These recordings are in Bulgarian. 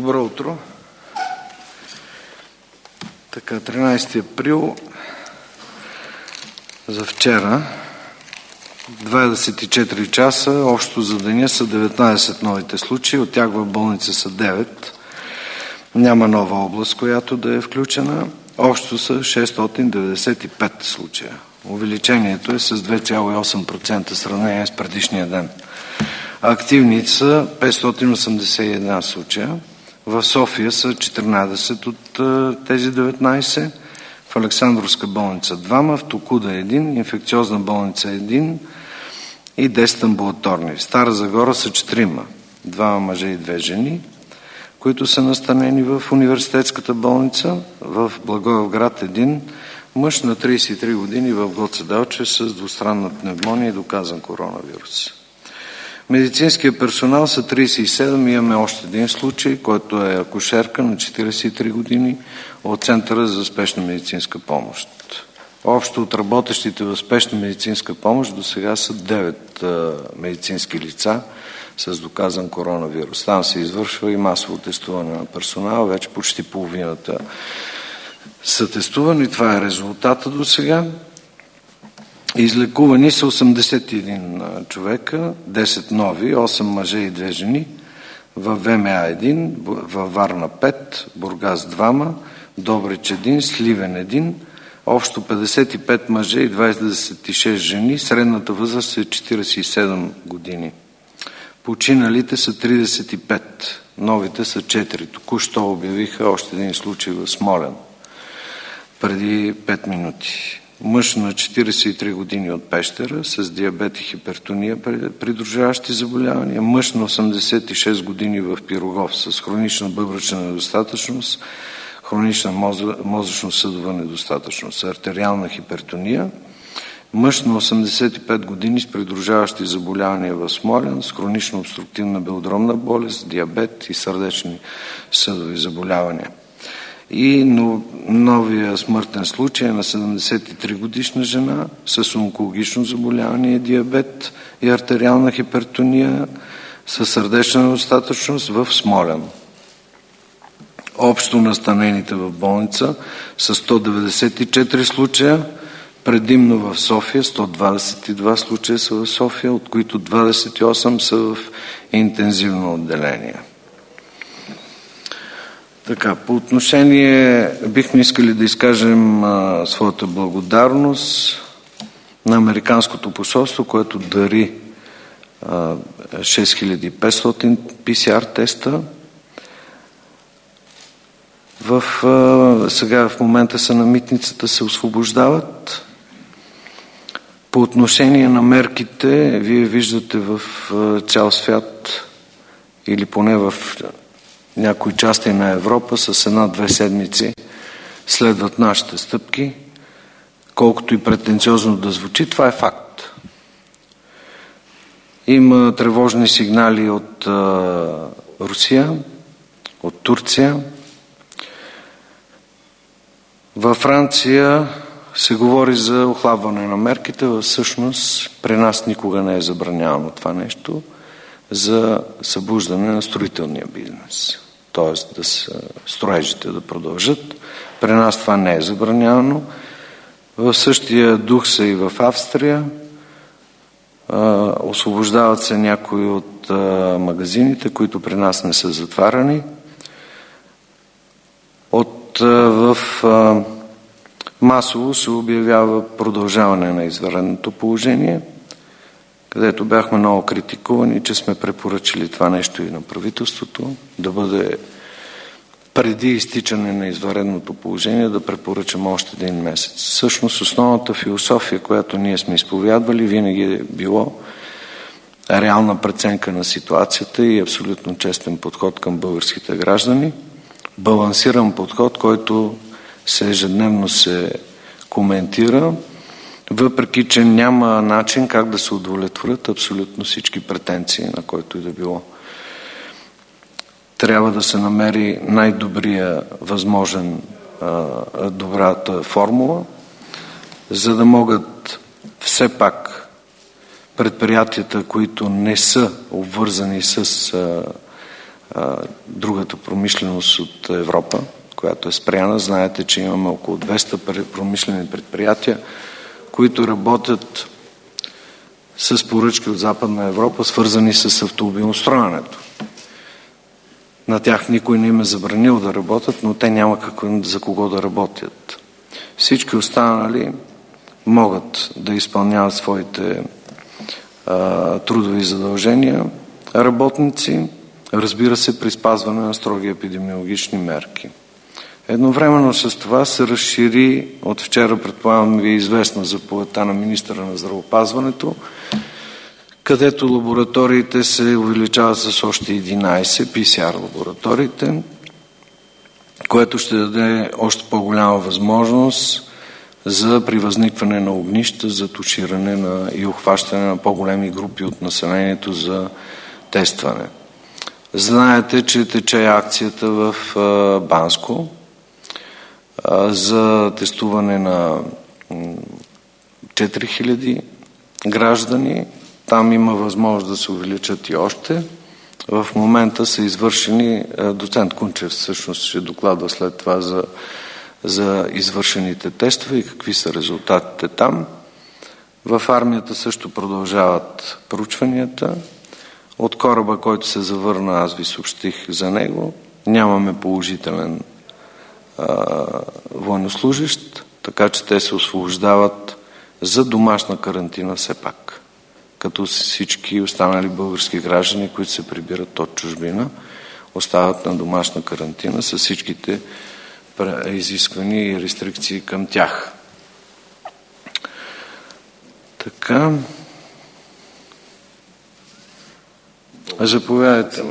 Добро утро. 13 април за вчера, 24 часа, общо за деня са 19 новите случаи, от тях в болница са 9. Няма нова област, която да е включена. Общо са 695 случая. Увеличението е с 2,8% в сравнение с предишния ден. Активни са 581 случая. В София са 14 от тези 19. В Александровска болница 2, в Токуда 1, инфекциозна болница 1 и 10 амбулаторни. В Стара Загора са 4, 2 мъже и 2 жени, които са настанени в университетската болница. В Благоевград 1 мъж на 33 години в Гоце Делчев с двустранна пневмония и доказан коронавирус. Медицинския персонал са 37, имаме още един случай, който е акушерка на 43 години от Центъра за спешна медицинска помощ. Общо от работещите в спешна медицинска помощ до сега са 9 медицински лица с доказан коронавирус. Там се извършва и масово тестуване на персонала, вече почти половината са тестувани. Това е резултата до сега. Излекувани са 81 човека, 10 нови, 8 мъже и 2 жени, в ВМА 1, във Варна 5, Бургас 2, Добрич 1, Сливен 1, общо 55 мъже и 26 жени, средната възраст е 47 години. Починалите са 35, новите са 4. Току-що обявиха още един случай в Смолян, преди 5 минути. Мъж на 43 години от Пещера с диабет и хипертония, придружаващи заболявания. Мъж на 86 години в Пирогов с хронична бъбречна недостатъчност, хронична мозъчно-съдова недостатъчност, артериална хипертония. Мъж на 85 години с придружаващи заболявания в Смолян с хронична обструктивна белодробна болест, диабет и сърдечни съдови заболявания. И новия смъртен случай на 73 годишна жена с онкологично заболяване, диабет и артериална хипертония с сърдечна недостатъчност в Смолян. Общо настанените в болница са 194 случая, предимно в София, 122 случая са в София, от които 28 са в интензивно отделение. Така, по отношение, бихме искали да изкажем своята благодарност на Американското посолство, което дари 6500 PCR теста. Сега в момента са на митницата, се освобождават. По отношение на мерките, вие виждате в цял свят или поне в някои части на Европа с 1-2 седмици следват нашите стъпки. Колкото и претенциозно да звучи, това е факт. Има тревожни сигнали от Русия, от Турция. Във Франция се говори за охлабване на мерките. Всъщност при нас никога не е забранявано това нещо за събуждане на строителния бизнес. Т.е. да строежите да продължат. При нас това не е забранявано. В същия дух са и в Австрия. Освобождават се някои от магазините, които при нас не са затварани. Масово се обявява продължаване на извънредното положение, където бяхме много критикувани, че сме препоръчали това нещо и на правителството, да бъде преди изтичане на извънредното положение, да препоръчаме още един месец. Всъщност основната философия, която ние сме изповядвали, винаги е било реална преценка на ситуацията и абсолютно честен подход към българските граждани. Балансиран подход, който ежедневно се коментира, въпреки че няма начин как да се удовлетворят абсолютно всички претенции, на който и да било. Трябва да се намери най-добрия възможен, добрата формула, за да могат все пак предприятията, които не са обвързани с другата промишленост от Европа, която е спряна. Знаете, че имаме около 200 промишлени предприятия, които работят с поръчки от Западна Европа, свързани с автомобилостроенето. На тях никой не им е забранил да работят, но те няма за кого да работят. Всички останали могат да изпълняват своите трудови задължения, работници, разбира се, при спазване на строги епидемиологични мерки. Едновременно с това се разшири, от вчера, предполагам, ви е известна заповедта на министъра на здравеопазването, където лабораториите се увеличават с още 11 PCR лабораториите, което ще даде още по-голяма възможност за при възникване на огнища, за туширане и обхващане на по-големи групи от населението за тестване. Знаете, че тече акцията в Банско за тестуване на 4000 граждани. Там има възможност да се увеличат и още. В момента са извършени, доцент Кунчев всъщност ще докладва след това за извършените тестове и какви са резултатите там. В армията също продължават проучванията. От кораба, който се завърна, аз ви съобщих за него, нямаме положителен военнослужещ, така че те се освобождават за домашна карантина все пак, като всички останали български граждани, които се прибират от чужбина, остават на домашна карантина с всичките изисквания и рестрикции към тях. Така. Заповядайте.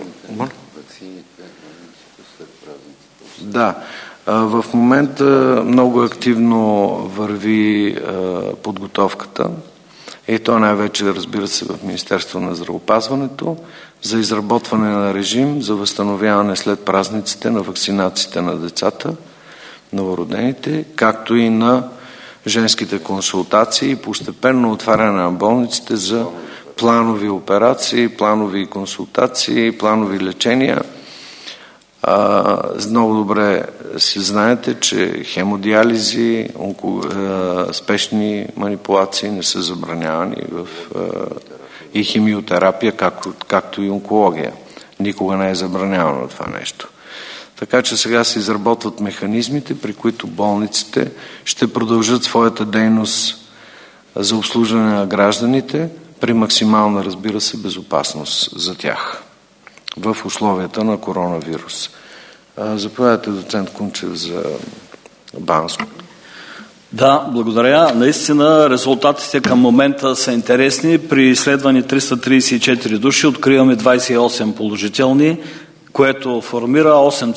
Да. В момента много активно върви подготовката и то най-вече, разбира се, в Министерство на здравеопазването за изработване на режим за възстановяване след празниците на вакцинациите на децата, новородените, както и на женските консултации и постепенно отваряне на болниците за планови операции, планови консултации, планови лечения. Много добре си знаете, че хемодиализи, спешни манипулации не са забранявани и химиотерапия, както и онкология. Никога не е забранявано това нещо. Така че сега се изработват механизмите, при които болниците ще продължат своята дейност за обслужване на гражданите при максимална, разбира се, безопасност за тях в условията на коронавирус. Заповядайте, доцент Кунчев, за Банско. Да, благодаря. Наистина резултатите към момента са интересни. При изследвани 334 души откриваме 28 положителни, което формира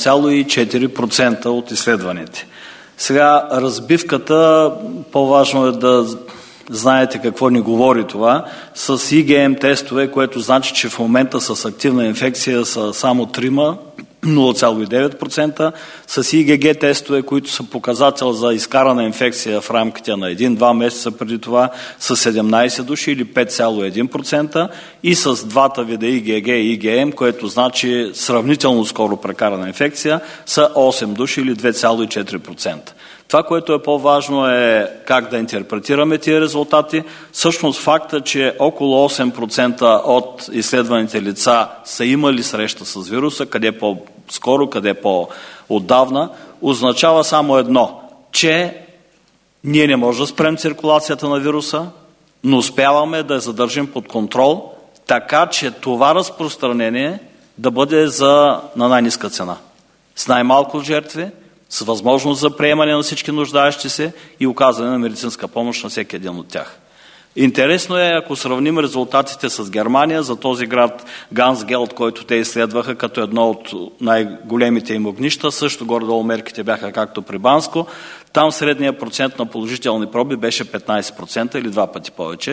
8,4% от изследваните. Сега разбивката, по-важно е да знаете какво ни говори това, с ИГМ тестове, което значи, че в момента с активна инфекция са само 3, 0,9%, с ИГГ тестове, които са показател за изкарана инфекция в рамките на 1-2 месеца преди това, с 17 души или 5,1%, и с двата вида ИГГ и ИГМ, което значи сравнително скоро прекарана инфекция, са 8 души или 2,4%. Това, което е по-важно, е как да интерпретираме тия резултати. Всъщност факта, че около 8% от изследваните лица са имали среща с вируса, къде по-скоро, къде по-отдавна, означава само едно, че ние не можем да спрем циркулацията на вируса, но успяваме да я задържим под контрол, така че това разпространение да бъде на най-ниска цена. С най-малко жертви, с възможност за приемане на всички нуждаещи се и оказане на медицинска помощ на всеки един от тях. Интересно е, ако сравним резултатите с Германия за този град Гансгелд, който те изследваха като едно от най-големите им огнища, също горе-долу мерките бяха както при Банско. Там средният процент на положителни проби беше 15% или 2 пъти повече,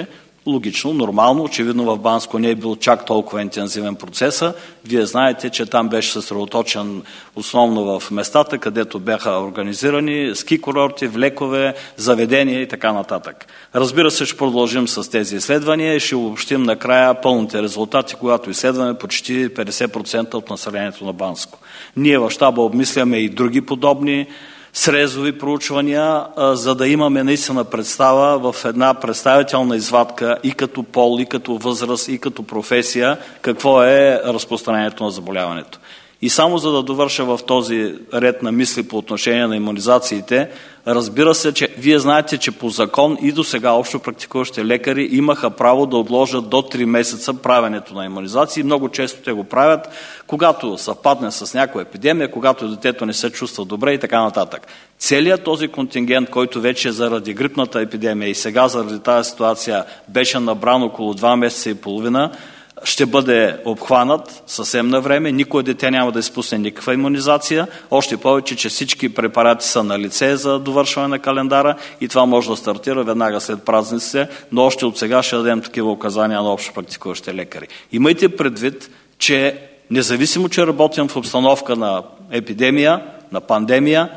Логично, нормално, очевидно в Банско не е бил чак толкова интензивен процеса. Вие знаете, че там беше съсредоточен основно в местата, където бяха организирани ски курорти, влекове, заведения и така нататък. Разбира се, ще продължим с тези изследвания и ще обобщим накрая пълните резултати, когато изследваме почти 50% от населението на Банско. Ние в щаба обмисляме и други подобни срезови проучвания, за да имаме наистина представа в една представителна извадка и като пол, и като възраст, и като професия, какво е разпространението на заболяването. И само за да довърша в този ред на мисли по отношение на имунизациите, разбира се, че вие знаете, че по закон и до сега общо практикуващите лекари имаха право да отложат до 3 месеца правенето на имунизации. Много често те го правят, когато съвпадне с някоя епидемия, когато детето не се чувства добре и така нататък. Целият този контингент, който вече заради грипната епидемия и сега заради тази ситуация беше набран около 2 месеца и половина, ще бъде обхванат съвсем на време. Никой дете няма да изпусне никаква имунизация. Още повече, че всички препарати са на лице за довършване на календара и това може да стартира веднага след празниците, но още от сега ще дадем такива указания на общо практикуващите лекари. Имайте предвид, че независимо, че работим в обстановка на епидемия, на пандемия,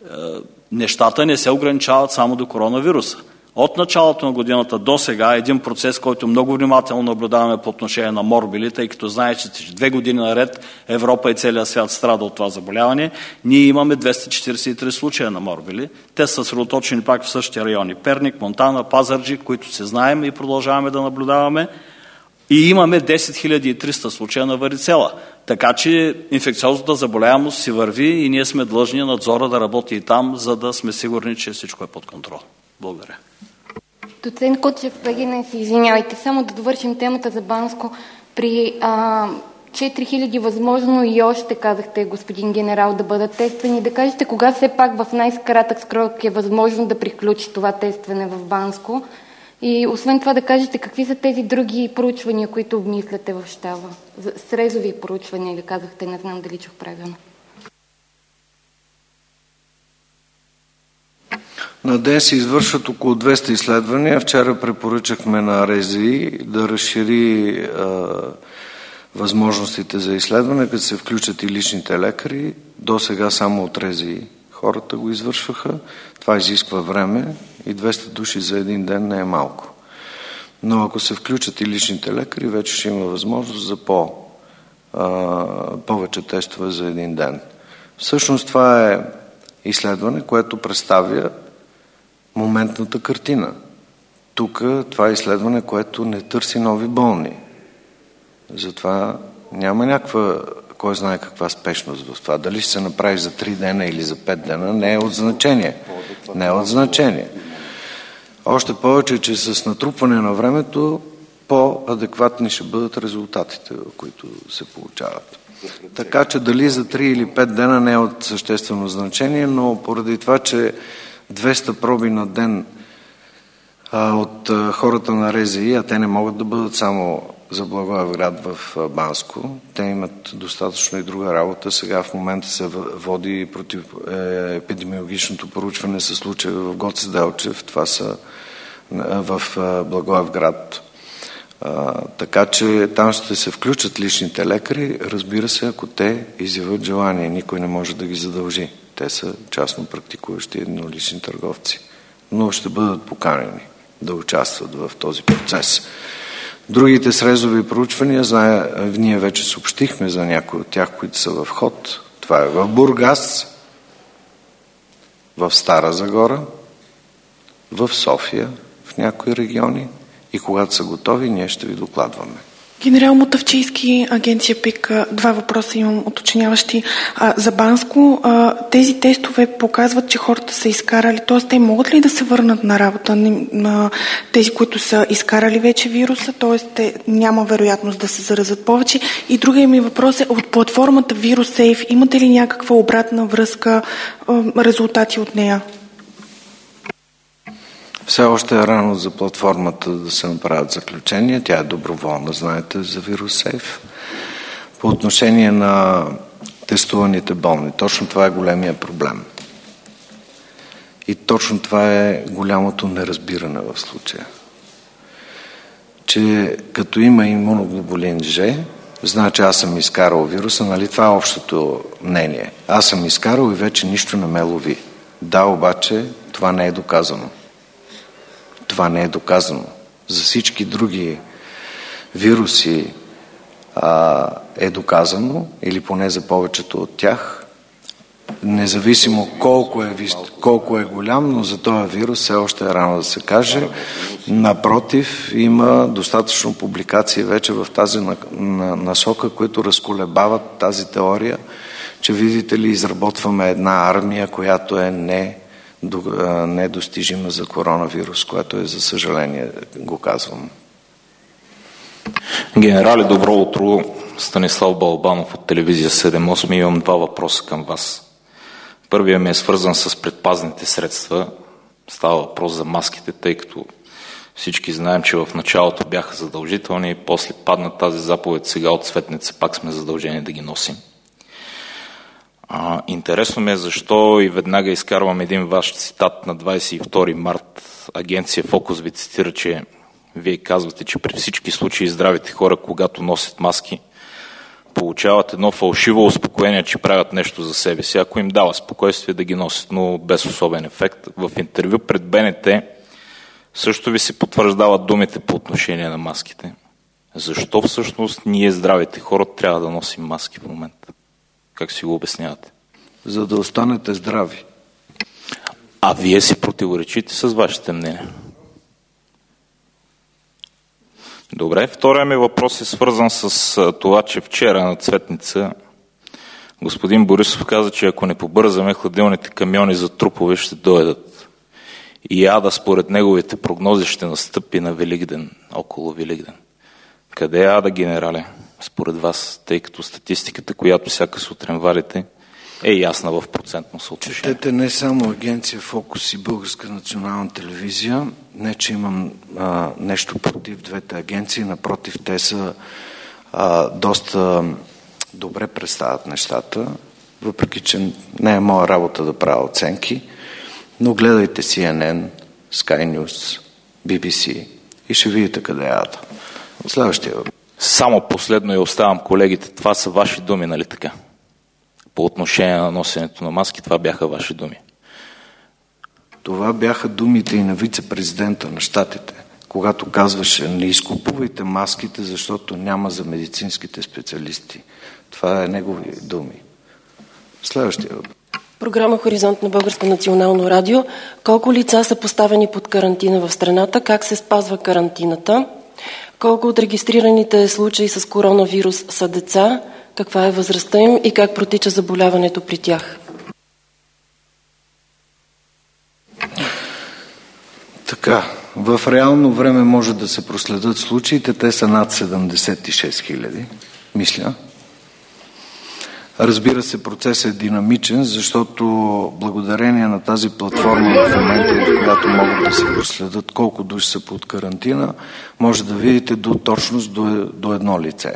нещата не се ограничават само до коронавируса. От началото на годината до сега един процес, който много внимателно наблюдаваме по отношение на морбили, тъй като знаете, че 2 години наред Европа и целият свят страда от това заболяване, ние имаме 243 случая на морбили. Те са съсредоточени пак в същия райони. Перник, Монтана, Пазарджик, които се знаем и продължаваме да наблюдаваме. И имаме 10 300 случая на варицела. Така че инфекциозната заболяемост си върви и ние сме длъжни надзора да работи и там, за да сме сигурни, че всичко е под контрол. Благодаря. Доцент Кутев, извинявайте, само да довършим темата за Банско. При 4000 възможно и още, казахте, господин генерал, да бъдат тествани. Да кажете, кога все пак в най-кратък срок е възможно да приключи това тестване в Банско? И освен това да кажете, какви са тези други проучвания, които обмисляте в щаба? Срезови проучвания, или казахте, не знам дали чух правилно. На ден се извършват около 200 изследвания. Вчера препоръчахме на РЗИ да разшири възможностите за изследване, като се включат и личните лекари. До сега само от РЗИ хората го извършваха. Това изисква време и 200 души за един ден не е малко. Но ако се включат и личните лекари, вече ще има възможност за повече тестове за един ден. Всъщност това е изследване, което представя моментната картина. Тук това е изследване, което не търси нови болни. Затова няма някаква, кой знае каква спешност в това. Дали ще се направи за 3 дена или за 5 дена, не е от значение. Не е от значение. Още повече, че с натрупване на времето по-адекватни ще бъдат резултатите, които се получават. Така че дали за 3 или 5 дена не е от съществено значение, но поради това, че 200 проби на ден от хората на РЗИ, а те не могат да бъдат само за Благоевград в Банско, те имат достатъчно и друга работа. Сега в момента се води против епидемиологичното проучване със случая в Гоце Делчев, това са в Благоевград. Така че там ще се включат личните лекари, разбира се, ако те изявят желание. Никой не може да ги задължи. Те са частно практикуващи еднолични търговци. Но ще бъдат поканени да участват в този процес. Другите срезови проучвания, ние вече съобщихме за някои от тях, които са в ход. Това е в Бургас, в Стара Загора, в София, в някои региони. И когато са готови, ние ще ви докладваме. Генерал Мутафчийски, агенция ПИК, 2 въпроса имам уточняващи. За Банско, тези тестове показват, че хората са изкарали, т.е. те могат ли да се върнат на работа на тези, които са изкарали вече вируса, т.е. няма вероятност да се заразят повече. И другия ми въпрос е от платформата VirusSafe, имате ли някаква обратна връзка, резултати от нея? Все още е рано за платформата да се направят заключения. Тя е доброволна, знаете, за VirusSafe. По отношение на тестуваните болни, точно това е големия проблем. И точно това е голямото неразбиране в случая. че като има имуноглобулин G, значи аз съм изкарал вируса, нали това е общото мнение. Аз съм изкарал и вече нищо не ме лови. Да, обаче това не е доказано. Това не е доказано. За всички други вируси е доказано, или поне за повечето от тях, независимо колко е голям, но за този вирус все още е рано да се каже. Напротив, има достатъчно публикации вече в тази насока, които разколебават тази теория, че видите ли, изработваме една армия, която е недостижима за коронавирус, което е, за съжаление, го казвам. Генерале, добро утро. Станислав Балбанов от телевизия 7/8. Имам два въпроса към вас. Първият ми е свързан с предпазните средства. Става въпрос за маските, тъй като всички знаем, че в началото бяха задължителни, после падна тази заповед, сега от Цветница пак сме задължени да ги носим. Интересно ми е защо, и веднага изкарвам един ваш цитат на 22 март. Агенция Фокус ви цитира, че вие казвате, че при всички случаи здравите хора, когато носят маски, получават едно фалшиво успокоение, че правят нещо за себе си, ако им дава спокойствие да ги носят, но без особен ефект. В интервю пред БНТ също ви се потвърждават думите по отношение на маските. Защо всъщност ние, здравите хора, трябва да носим маски в момента? Как си го обяснявате? За да останете здрави. А вие си противоречите с вашите мнения. Добре, втория ми въпрос е свързан с това, че вчера на Цветница господин Борисов каза, че ако не побързаме, хладилните камиони за трупове ще дойдат. И ада според неговите прогнози ще настъпи на Великден, около Великден. Къде е ада, генерале, според вас, тъй като статистиката, която всяка сутрин валите, е ясна в процентно съотношение? Четете не само Агенция Фокус и Българска национална телевизия. Не, че имам нещо против двете агенции, напротив, те са доста добре представят нещата, въпреки че не е моя работа да правя оценки, но гледайте CNN, Sky News, BBC и ще видите къде е ада. Следващия въпрос. Само последно и оставам колегите. Това са ваши думи, нали така? По отношение на носенето на маски, това бяха ваши думи. Това бяха думите и на вице-президента на щатите, когато казваше: не изкупувайте маските, защото няма за медицинските специалисти. Това е негови думи. Следващия въпрос. Програма Хоризонт на Българско национално радио. Колко лица са поставени под карантина в страната? Как се спазва карантината? Колко от регистрираните случаи с коронавирус са деца? Каква е възрастта им и как протича заболяването при тях? Така, в реално време може да се проследят случаите. Те са над 76 хиляди, мисля. Разбира се, процесът е динамичен, защото благодарение на тази платформа в момента, в която могат да се проследят колко души са под карантина, може да видите до точност до едно лице.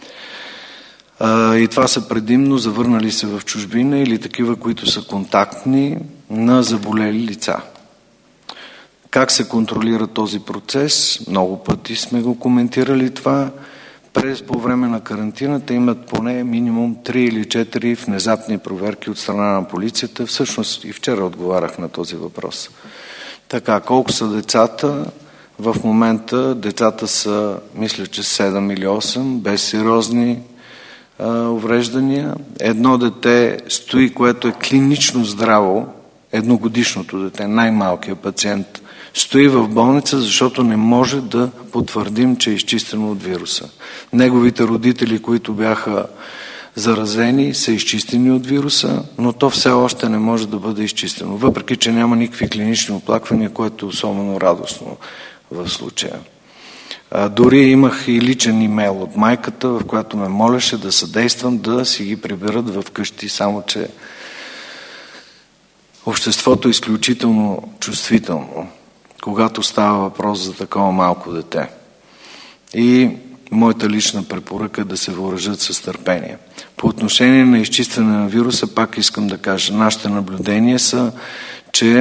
И това са предимно завърнали се в чужбина или такива, които са контактни на заболели лица. Как се контролира този процес? Много пъти сме го коментирали това. По време на карантината имат поне минимум 3 или 4 внезапни проверки от страна на полицията. Всъщност и вчера отговарях на този въпрос. Така, колко са децата? В момента децата са, мисля, че 7 или 8, без сериозни увреждания. Едно дете стои, което е клинично здраво, едногодишното дете, най-малкият пациент, стои в болница, защото не може да потвърдим, че е изчистено от вируса. Неговите родители, които бяха заразени, са изчистени от вируса, но то все още не може да бъде изчистено, въпреки че няма никакви клинични оплаквания, което е особено радостно в случая. Дори имах и личен имейл от майката, в която ме молеше да съдействам да си ги приберат в къщи, само че обществото е изключително чувствително, когато става въпрос за такова малко дете. И моята лична препоръка е да се въоръжат с търпение. По отношение на изчистване на вируса, пак искам да кажа, нашите наблюдения са, че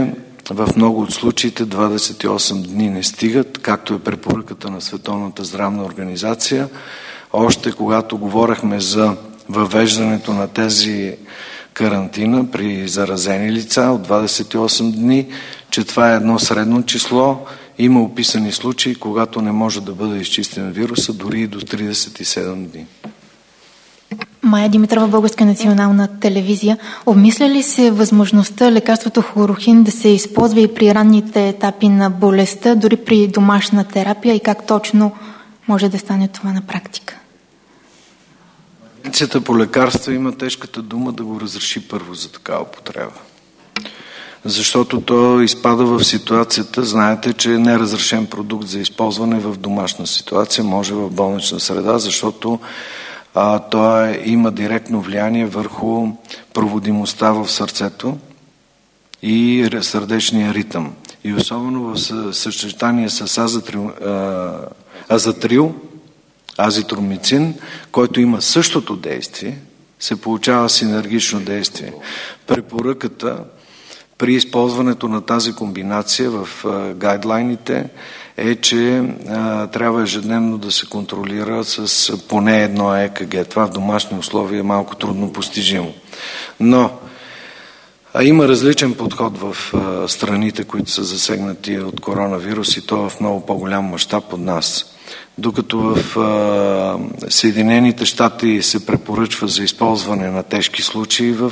в много от случаите 28 дни не стигат, както е препоръката на Световната здравна организация. Още когато говорихме за въвеждането на тези карантина при заразени лица от 28 дни, че това е едно средно число. Има описани случаи, когато не може да бъде изчистен вируса, дори и до 37 дни. Майя Димитрова, Българска национална телевизия. Обмисля ли се възможността лекарството хлорохин да се използва и при ранните етапи на болестта, дори при домашна терапия, и как точно може да стане това на практика? Агенцията по лекарства има тежката дума да го разреши първо за такава употреба. Защото то изпада в ситуацията, знаете, че е неразрешен продукт за използване в домашна ситуация, може в болнична среда, защото той има директно влияние върху проводимостта в сърцето и сърдечния ритъм. И особено в съчетание с азатрил, азитромицин, който има същото действие, се получава синергично действие. Препоръката при използването на тази комбинация в гайдлайните е, че трябва ежедневно да се контролира с поне едно ЕКГ. Това в домашни условия е малко трудно постижимо. Но има различен подход в страните, които са засегнати от коронавирус, и то в много по-голям мащаб от нас. Докато в Съединените щати се препоръчва за използване на тежки случаи в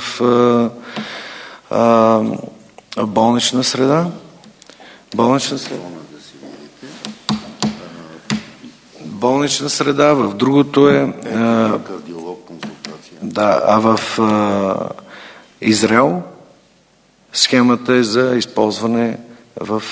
болнична среда. Болнична среда, в другото е... а в Израел схемата е за използване в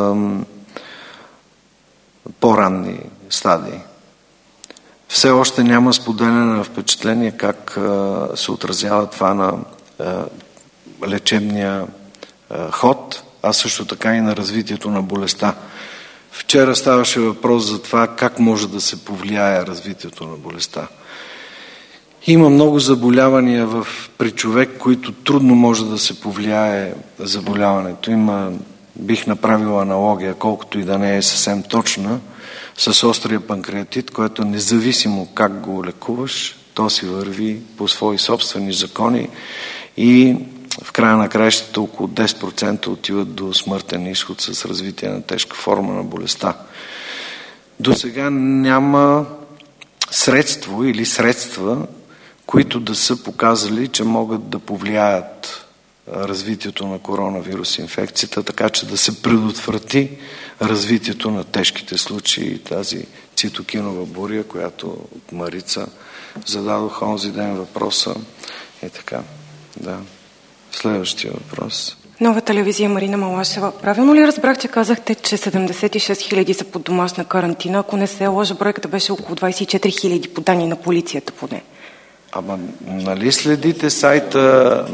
по-ранни стадии. Все още няма споделяне на впечатление как се отразява това на лечебния ход, а също така и на развитието на болестта. Вчера ставаше въпрос за това как може да се повлияе развитието на болестта. Има много заболявания при човек, които трудно може да се повлияе заболяването. Бих направил аналогия, колкото и да не е съвсем точна, с острия панкреатит, който независимо как го лекуваш, то си върви по свои собствени закони и в края на краищата около 10% отиват до смъртен изход с развитие на тежка форма на болестта. До сега няма средство или средства, които да са показали, че могат да повлияят развитието на коронавирус инфекцията, така че да се предотврати развитието на тежките случаи. Тази цитокинова буря, която от Марица зададох онзи ден въпроса. И така, да. Следващия въпрос. Нова телевизия, Марина Малашева. Правилно ли разбрах, че казахте, че 76 хиляди са под домашна карантина? Ако не се лъжа, бройката беше около 24 хиляди по данни на полицията поне. Ама нали следите сайта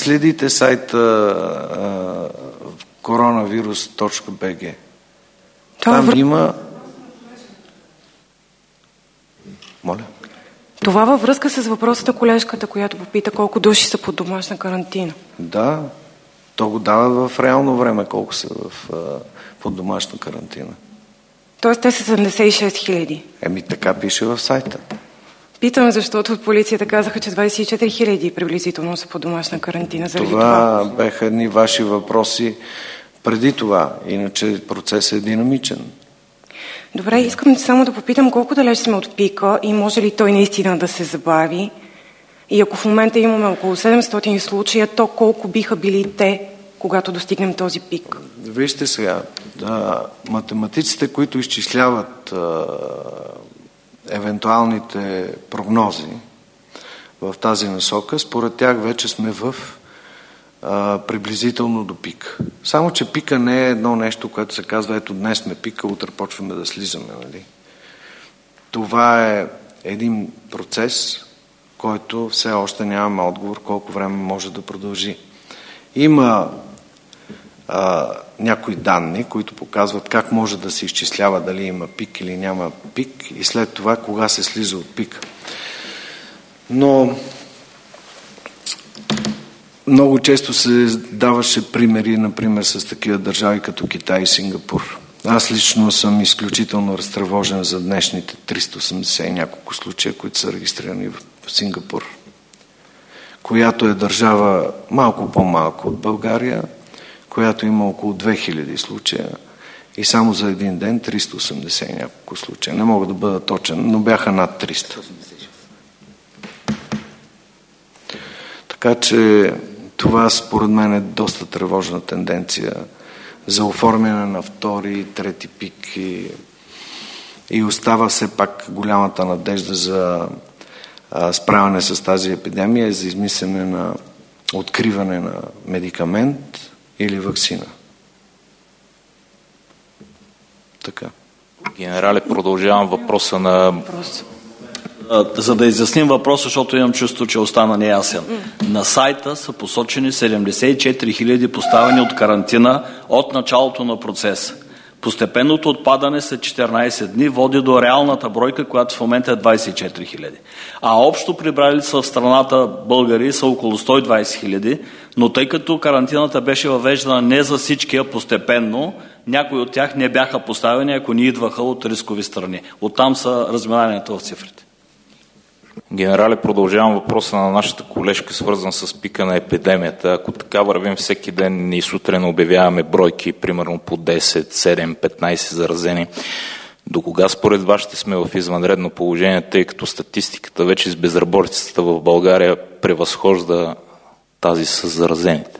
coronavirus.bg? Там има... Моля? Това във връзка с въпросата колежката, която попита колко души са под домашна карантина. Да, то го дава в реално време колко са под домашна карантина. Тоест те са 76 хиляди. Така пише в сайта. Питам, защото от полицията казаха, че 24 хиляди приблизително са под домашна карантина. Това бяха едни ваши въпроси преди това. Иначе процесът е динамичен. Добре, искам само да попитам колко далеч сме от пика и може ли той наистина да се забави? И ако в момента имаме около 700 случая, то колко биха били те, когато достигнем този пик? Вижте сега, математиците, които изчисляват евентуалните прогнози в тази насока, според тях вече сме в приблизително до пик. Само, че пика не е едно нещо, което се казва, ето днес сме пика, утре почваме да слизаме. Нали? Това е един процес, който все още нямаме отговор колко време може да продължи. Има някои данни, които показват как може да се изчислява дали има пик или няма пик и след това кога се слиза от пика. Но Много често се даваше примери, например, с такива държави като Китай и Сингапур. Аз лично съм изключително разтревожен за днешните 380 и няколко случая, които са регистрирани в Сингапур, която е държава малко по-малко от България, която има около 2000 случая и само за един ден 380 и няколко случая. Не мога да бъда точен, но бяха над 300. Така че това според мен е доста тревожна тенденция за оформяне на втори и трети пик и остава все пак голямата надежда за справяне с тази епидемия и за измислене на откриване на медикамент или ваксина. Така. Генерале, продължавам въпроса на... За да изясним въпроса, защото имам чувство, че остана неясен. На сайта са посочени 74 000 поставени от карантина от началото на процеса. Постепенното отпадане след 14 дни води до реалната бройка, която в момента е 24 000. А общо прибрали са в страната българи са около 120 000, но тъй като карантината беше въвеждана не за всички, а постепенно, някои от тях не бяха поставени, ако ни идваха от рискови страни. Оттам са разминанията в цифрите. Генерале, продължавам въпроса на нашата колежка, свързан с пика на епидемията. Ако така вървим всеки ден и сутрин обявяваме бройки, примерно по 10, 7, 15 заразени, до кога според вас ще сме в извънредно положение, тъй като статистиката вече с безработицата в България превъзхожда тази с заразените?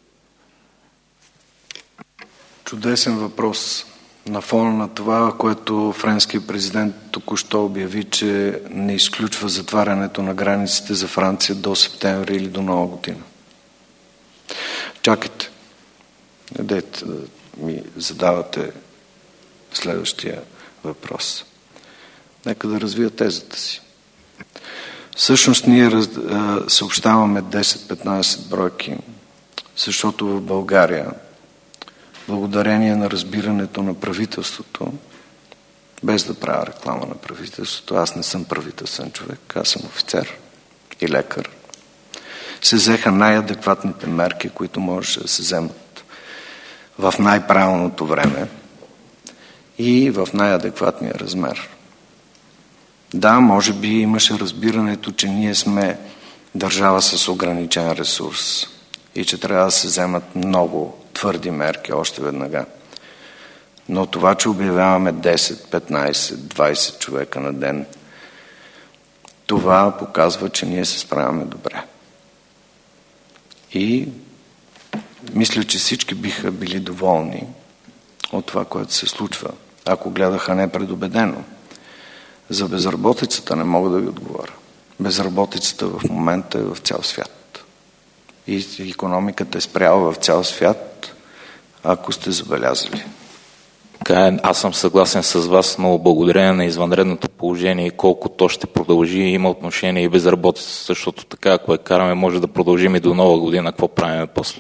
Чудесен въпрос. На фона на това, което френският президент току-що обяви, че не изключва затварянето на границите за Франция до септември или до Нова година. Чакайте. Дайте да ми задавате следващия въпрос. Нека да развия тезата си. Всъщност ние съобщаваме 10-15 бройки, защото в България благодарение на разбирането на правителството, без да правя реклама на правителството, аз не съм правителствен човек, аз съм офицер и лекар, се взеха най-адекватните мерки, които можеше да се вземат в най-правилното време и в най-адекватния размер. Да, може би имаше разбирането, че ние сме държава с ограничен ресурс и че трябва да се вземат много твърди мерки още веднага. Но това, че обявяваме 10, 15, 20 човека на ден, това показва, че ние се справяме добре. И мисля, че всички биха били доволни от това, което се случва, ако гледаха непредубедено. За безработицата не мога да ви отговоря. Безработицата в момента е в цял свят. И икономиката е спряла в цял свят, ако сте забелязали. Аз съм съгласен с вас, но благодарение на извънредното положение и колко то ще продължи, има отношение и безработица, защото така, ако я караме, може да продължим и до Нова година. Какво правим после?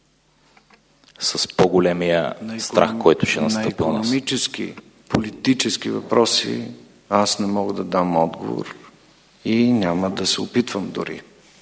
С по-големия страх, който ще настъпи у нас. На икономически, политически въпроси аз не мога да дам отговор и няма да се опитвам дори.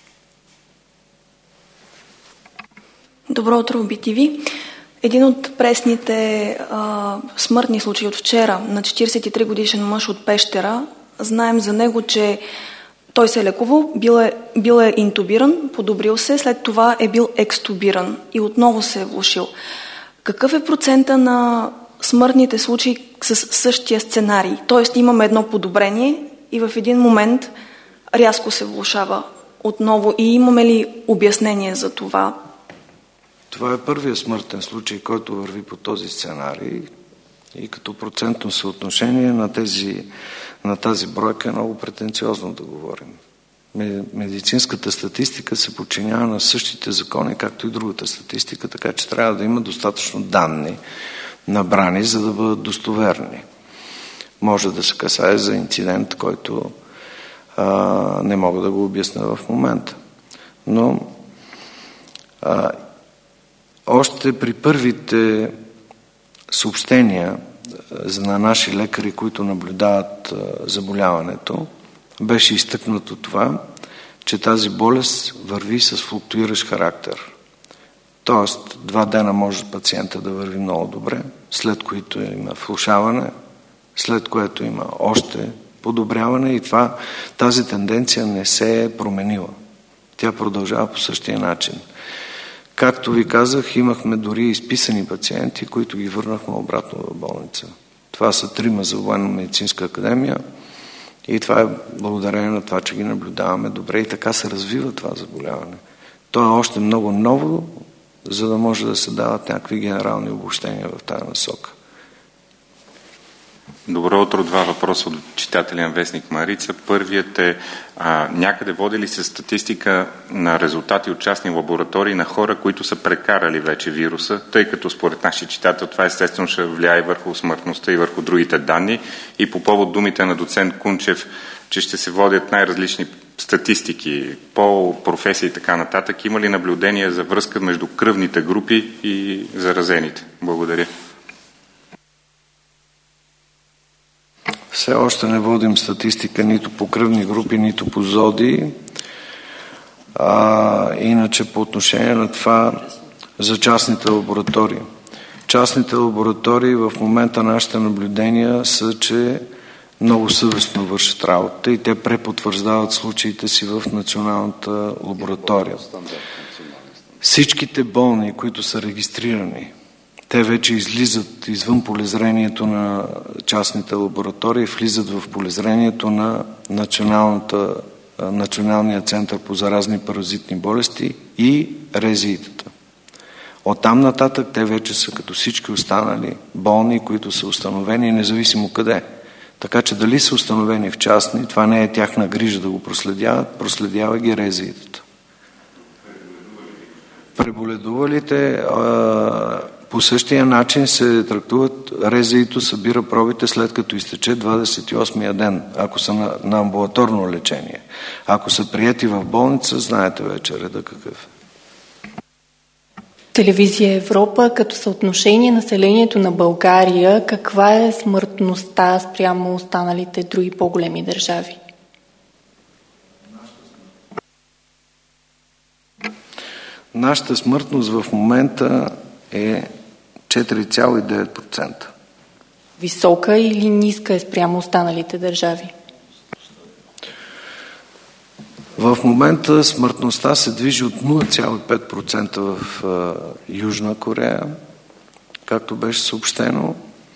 Добро утро, BTV. Един от пресните смъртни случаи от вчера на 43 годишен мъж от Пещера, знаем за него, че той се е лекувал, бил е интубиран, подобрил се, след това е бил екстубиран и отново се е влошил. Какъв е процента на смъртните случаи с същия сценарий? Тоест имаме едно подобрение и в един момент рязко се влошава отново и имаме ли обяснение за това? Това е първият смъртен случай, който върви по този сценарий и като процентно съотношение на тази бройка е много претенциозно да говорим. Медицинската статистика се подчинява на същите закони, както и другата статистика, така че трябва да има достатъчно данни набрани, за да бъдат достоверни. Може да се касае за инцидент, който не мога да го обясня в момента. Но още при първите съобщения на наши лекари, които наблюдават заболяването, беше изтъкнато това, че тази болест върви с флуктуиращ характер. Тоест, 2 дена може пациента да върви много добре, след което има влошаване, след което има още подобряване и тази тенденция не се е променила. Тя продължава по същия начин. Както ви казах, имахме дори изписани пациенти, които ги върнахме обратно в болница. Това са 3 за Военно-медицинска академия и това е благодарение на това, че ги наблюдаваме добре и така се развива това заболяване. То е още много ново, за да може да се дават някакви генерални обобщения в тази насока. Добро утро. 2 въпроса от читателя на вестник Марица. Първият е, някъде води ли се статистика на резултати от частни лаборатории на хора, които са прекарали вече вируса, тъй като според нашия читател това естествено ще влияе и върху смъртността и върху другите данни. И по повод думите на доцент Кунчев, че ще се водят най-различни статистики по професии и така нататък, има ли наблюдение за връзка между кръвните групи и заразените? Благодаря. Все още не водим статистика нито по кръвни групи, нито по зоди. Иначе по отношение на това за частните лаборатории. Частните лаборатории в момента нашите наблюдения са, че много съвестно вършат работа и те препотвърждават случаите си в националната лаборатория. Всичките болни, които са регистрирани, те вече излизат извън полезрението на частните лаборатории, влизат в полезрението на Националния център по заразни паразитни болести и РЗИ-тата. Оттам нататък те вече са като всички останали болни, които са установени независимо къде. Така че дали са установени в частни, това не е тяхна грижа да го проследяват, проследява ги РЗИ-тата. Преболедувалите по същия начин се трактуват. РЗИ-то събира пробите след като изтече 28-я ден, ако са на амбулаторно лечение. Ако са приети в болница, знаете вече реда какъв. Телевизия Европа, като съотношение населението на България, каква е смъртността спрямо останалите други по-големи държави? Нашата смъртност в момента е 4,9%. Висока или ниска е спрямо останалите държави? В момента смъртността се движи от 0,5% в Южна Корея, както беше съобщено,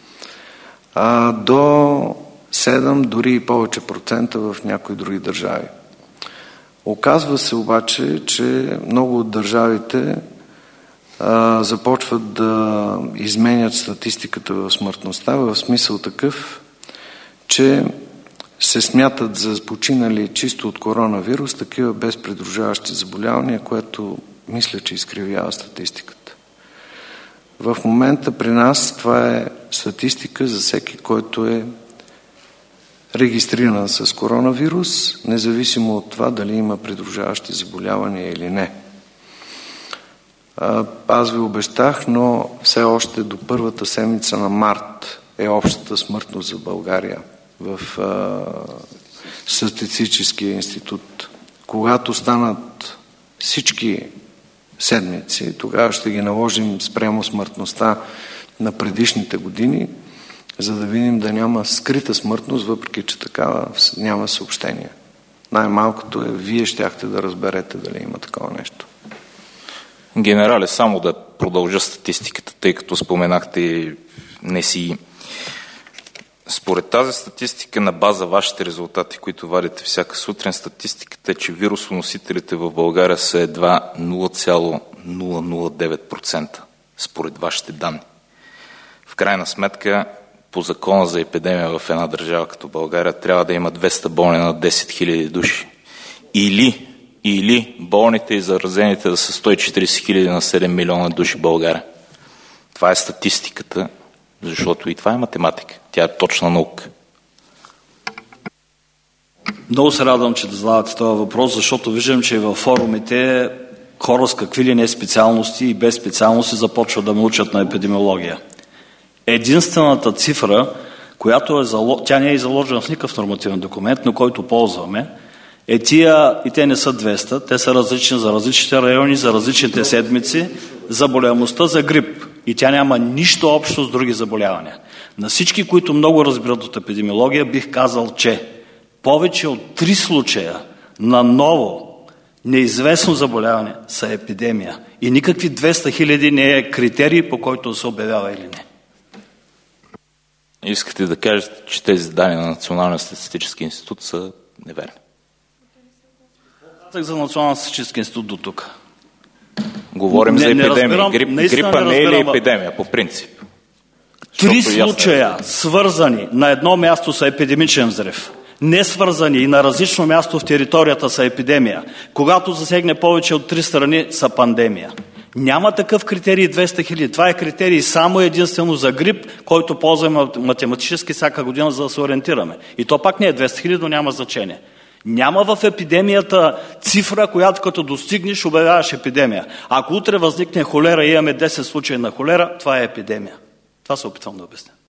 до 7, дори и повече процента в някои други държави. Оказва се обаче, че много от държавите започват да изменят статистиката в смъртността, в смисъл такъв, че се смятат за починали чисто от коронавирус, такива без придружаващи заболявания, което мисля, че изкривява статистиката. В момента при нас това е статистика за всеки, който е регистриран с коронавирус, независимо от това дали има придружаващи заболявания или не. Аз ви обещах, но все още до първата седмица на март е общата смъртност за България в Статистическия институт. Когато станат всички седмици, тогава ще ги наложим спрямо смъртността на предишните години, за да видим да няма скрита смъртност, въпреки че такава няма съобщение. Най-малкото е, вие щяхте да разберете дали има такова нещо. Генерале, само да продължа статистиката, тъй като споменахте НСИ. Според тази статистика, на база вашите резултати, които вадите всяка сутрин, статистиката е, че вирусоносителите в България са едва 0,009%, според вашите данни. В крайна сметка, по закона за епидемия в една държава като България трябва да има 200 болни на 10 000 души. Или болните и заразените да са 140 000 на 7 милиона души в България. Това е статистиката, защото и това е математика. Тя е точна наука. Много се радвам, че да задавате този въпрос, защото виждам, че във форумите хора с какви ли не специалности и без специалности започват да ме учат на епидемиология. Единствената цифра, която тя не е заложена в никакъв нормативен документ, но който ползваме, И те не са 200, те са различни за различните райони, за различните седмици, заболяемостта за грип. И тя няма нищо общо с други заболявания. На всички, които много разбират от епидемиология, бих казал, че повече от 3 случая на ново неизвестно заболяване са епидемия. И никакви 200 хиляди не е критерий, по който се обявява или не. Искате да кажете, че тези данни на Националния статистически институт са неверни? За Националния статистически институт до тук. Говорим за епидемия. Грипа не е ли епидемия, по принцип? 3 случая, свързани на едно място са епидемичен взрив, не свързани и на различно място в територията са епидемия. Когато засегне повече от 3 страни, са пандемия. Няма такъв критерий 200 хиляди. Това е критерий само единствено за грип, който ползваме математически всяка година, за да се ориентираме. И то пак не е 200 хиляди, но няма значение. Няма в епидемията цифра, която като достигнеш, обявяваш епидемия. Ако утре възникне холера и имаме 10 случаи на холера, това е епидемия. Това се опитвам да обясня.